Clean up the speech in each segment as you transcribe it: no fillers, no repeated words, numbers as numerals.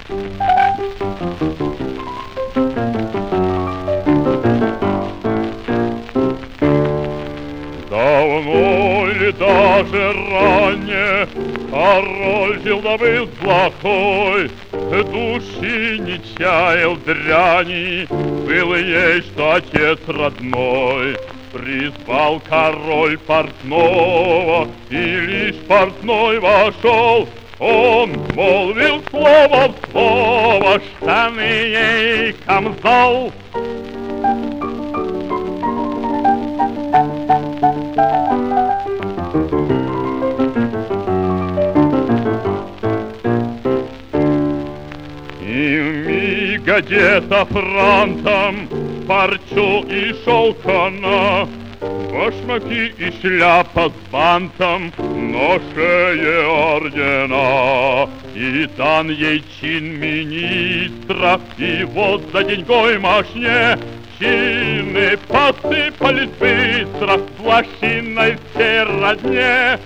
Давно или даже ранее король жил да был плохой, души не чаял дряни, был есть отец родной. Призвал король портного, и лишь портной вошел, он молвил слово в слово, штаны ей камзол. И вмиг одета франтом, парчу и шелкана, башмаки и шляпа с бантом, на шее ордена. И дан ей чин министра, и вот за деньгой мошне чины посыпались быстро в лощиной всей родне.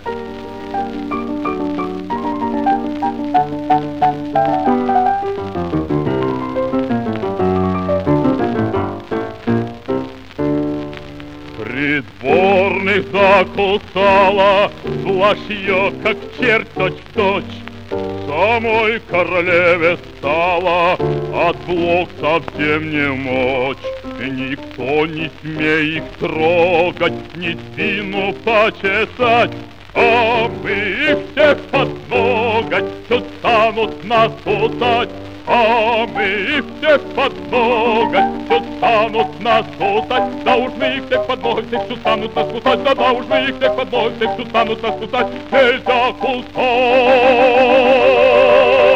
Придворных закусала, плащё, как черт точь-в-точь, самой королеве стала от блох совсем не мочь. Никто не смеет их трогать, ни спину почесать, а мы их всех подногать, все станут нас кусать. А мы их всех подногать, все станут нас кусать. Да уж мы их всех подногать, всех все станут нас кусать. Да уж мы их всех подногать, всех все станут нас кусать. Нельзя кусать.